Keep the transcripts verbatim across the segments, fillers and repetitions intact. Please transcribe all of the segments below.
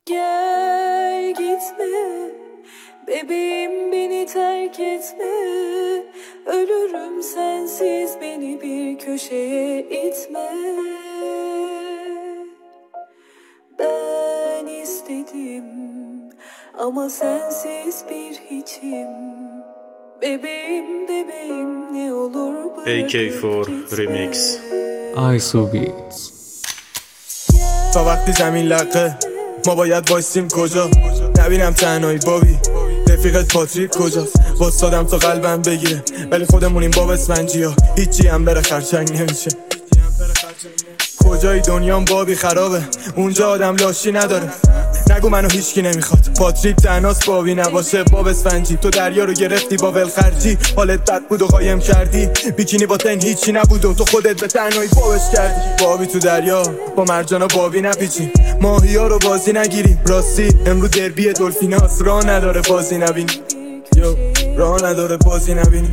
Gel gitme, bebeğim beni terk etme. Ölürüm sensiz, beni bir köşeye itme. Ben istedim ama sensiz bir hiçim. Bebeğim bebeğim ne olur bırakıp A K four Remix. آیسو بیتس. تا وقتی زمین لقه ما باید وایسیم کجا؟ نبینم تنهایی بابی رفیقت پاتریک کجاست؟ واسادم تا قلبم بگیره ولی خودمونیم باب اسفنجی ها هیچی هم بره خرچنگ نمیشه. کجایی دنیام بابی خرابه اونجا آدم لاشی نداره. نگو منو هیچکی نمیخواد پاتریک تنهاست بابی نباشه باب اسفنجی. تو دریا رو گرفتی با ولخرجی حالت بد بود و قایم کردی بیکینی با تن هیچی نبود و تو خودت به تنهایی بابش کردی. بابی تو دریا با مرجانا بابی نپیچی ماهی ها رو بازی نگیریم. راستی امرو دربی دلفیناس راه نداره بازی نبینی. یو راه نداره بازی نبینی.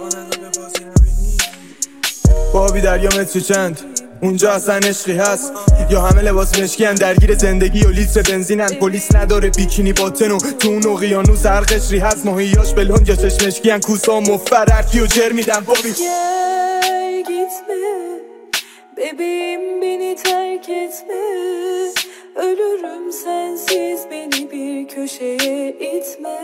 بابی دریا متر چند اونجا اصلا عشقی هست یا همه لباس مشکی هم درگیر زندگی و لیتر بنزینن. پلیس نداره بیکینی باطن و تو اون اقیانوس هر قشری هست ماهیاش بلون یا چشمشکی هن کوسا مفررکی و جر میدن. بابی Gel gitme, bebeğim beni terk etme. Ölürüm sensiz, beni bir köşeye itme.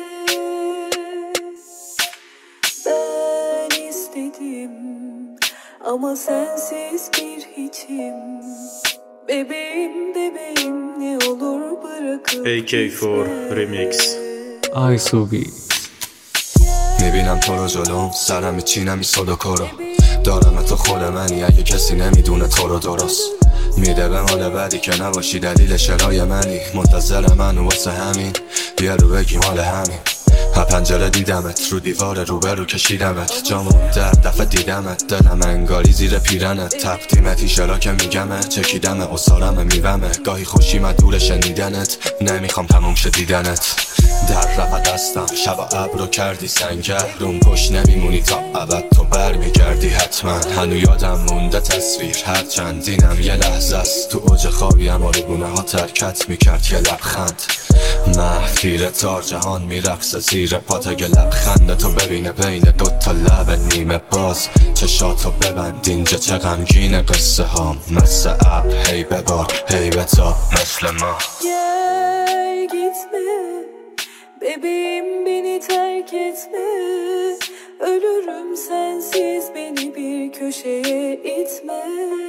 Ben istedim ama sensiz bir hiçim. Bebeğim bebeğim ne olur bırakıp A K four Remix. آیسو بیتس. میبینم تو رو جلوم سرم میچینم ایستاد و کرو دارم تو خود منی اگه کسی نمیدونه تو رو درست میده به حال بعدی که نباشی دلیل شرای منی منتظر من واسه همین بیا رو بگیم حال همین. ها پنجره دیدمت رو دیوار روبرو کشیدمت جامون در دفعه دیدمت دلم انگاری زیر پیرنت تقدیمتی شرا که میگمت چکیدمه اصارم میومه گاهی خوشیم دور شنیدنت نمیخوام تموم شه دیدنت. در رفت دستم شب ابر رو کردی سنگر روم پشت نمیمونی تا ابد تو برمیگردی حتما. هنو یادم مونده تصویر هر چندینم یه لحظه است تو اوج خوابیم آروگونه ها ترکت میکرد یه لبخند. محفیر تار جهان میرقصه زیر پات اگه لبخنده تو ببینه بین دوتا لب نیمه باز چشاتو ببند اینجا چه غمگین قصه هام مثل اب هی ببار هی بتا مثل ما. Gel gitme, bebeğim beni terk etme. Ölürüm sensiz, beni bir köşeye itme.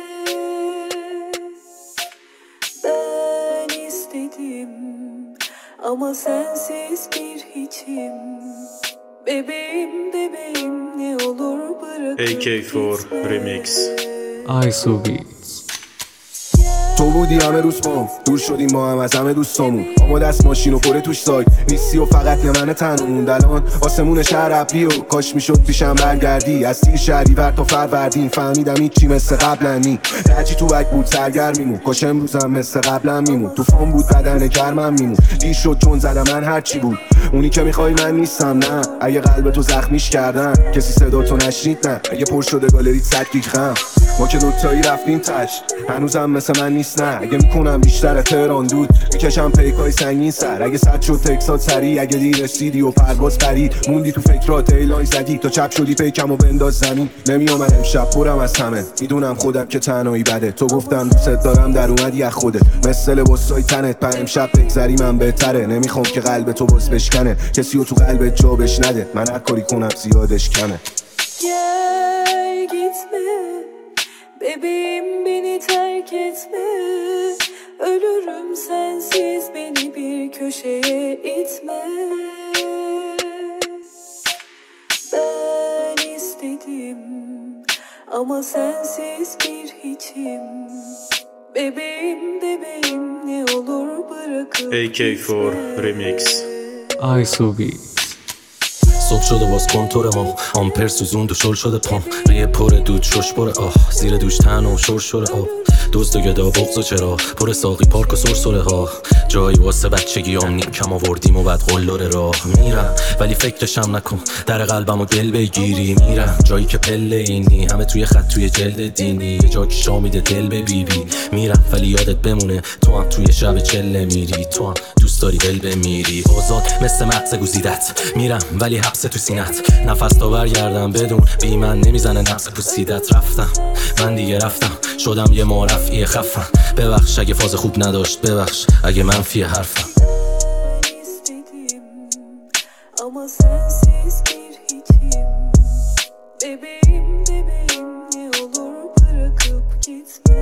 Ben istedim ama sensiz bir hiçim. Bebeğim bebeğim ne olur bırakıp A K four Remix. آیسو بیتس. تو بودی همه روز پام دور شدیم ما هم از همه دوستامون اما دست ماشین و پره توش سایت نیستی و فقط یه من تنمون الان آسمون شهر ابری و کاش میشد پیشم برگردی از تیر شهری ور تا فروردین فهمیدم هیچی مثل قبلا نی رجی تو بک بود سرگرمیمون کاش امروزم مثل قبلا میمون طوفان بود بدن گرمم میمون دیر شد چون زدم من هرچی بود اونی که میخوای من نیستم نه اگه قلب تو زخمیش کردن کسی صدا تو نشنید نه اگه پر شده گالری صد گیگ خم ما که دوتایی رفتیم تش هنوزم مثل من نیست نه اگه میکنم بیشتر تهران دود میکشم پیکای سنگین سر اگه صد شد تکسات سری اگه دیر رسیدی و پرواز پرید موندی تو فکرات ایلای زدی تا چپ شدی پیکم و بنداز زمین نمیامد امشب پرم از همه میدونم خودم که تنهایی بده تو گفتم دوست دارم در اومدی از خودت مثل لباسای تنت پر امشب بگذری من بهتره نمیخوام که قلب تو باز بشکنه کسی رو تو قلبت جا بش نده من هر کاری کنم زیادش کمه. Gel gitme, bebeğim beni terk etme. Ölürüm sensiz, beni bir köşeye itme. Ben istedim ama sensiz bir hiçim. Bebeğim bebeğim ne olur bırakıp A K four Remix. آیسو بیتس. صبح شده باز کنتورم آمپر سوزوند و شل شده پام ریه پر دود شش بره آه زیر دوش تن و شور شوره آب دوست و گدا بغض و چرا پر ساقی پارک و سرسره ها جایی واسه بچگیام نیم کم آوردیم و بعد قلدر راه میرم، ولی فکرشم نکن در قلبم و دل بگیری. میرم جایی که پله اینی همه توی خط توی جلد دینی، یه جا که شا میده دل به بی بی. میرم ولی یادت بمونه تو هم توی شب چله میری، تو هم دوست داری دل بمیری. آزاد مثل مغز گزیدت میرم ولی حبس تو سینت، نفس تا برگردم بدون بی من نمیزنه نفس پوسیدت. رفتم من دیگه رفتم شدم یه معرفی خفم، ببخش اگه فاز خوب نداشت، ببخش اگه منفی حرفم. istedim ama sensiz bir hiçim. Bebeğim bebeğim ne olur bırakıp gitme.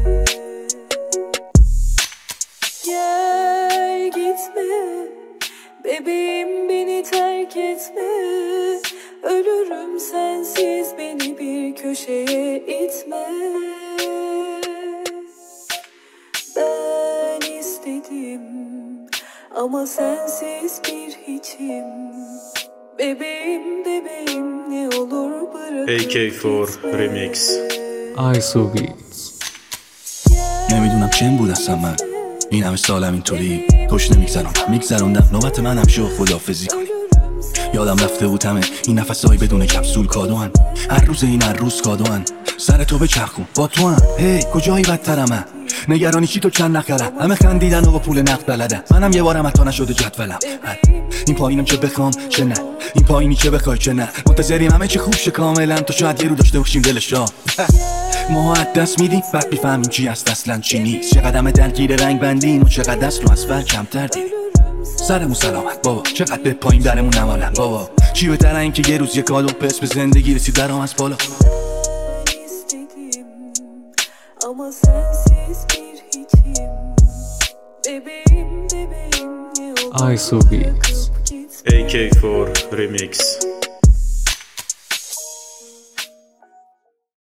Gel gitme bebeğim, beni terk etme. Ölürüm sensiz, beni bir köşeye itme. Ben istedim ama sensiz bir hiçim. Bebeğim bebeğim ne olur bırakıp A K four gitme. Remix. Aysu Beats. نمیدونم چند بود اصلا من این همه سالم اینطوری خوش نمیگذرم میگذروندم نوبت منم شو خدافزی کنی. یادم رفته بود همه این نفسایی بدون کپسول کادوان، هر روز این هر روز کادوان. سر تو بچرخون با تو هم هی کجایی بدترمه، نگرانی چی تو چند نخرم، همه خندیدن و با پول نقد بلدن، منم یه بارم حتی نشده جدولم. این پایینم چه بخوام چه نه، این پایینی چه بخوای چه نه، منتظریم همه چی خوب شه کاملا تا شاید یه رو داشته باشیم دلشا. ما از دست میدیم بعد میفهمیم چی هست اصلا چی نیست، چقدر همه درگیر رنگ بندیم و چقدر دست رو از فر کمتر دیدیم. سرمون سلامت بابا، چقدر به پایین درمون نمالم بابا، چی بهتره این که یه روز یه کادو پس به زندگی رسید درام از بالا. istedim ama sensiz bir hiçim. Bebeğim bebeğim ne olur Aysu Beats. bırakıp gitme. A K four Remix.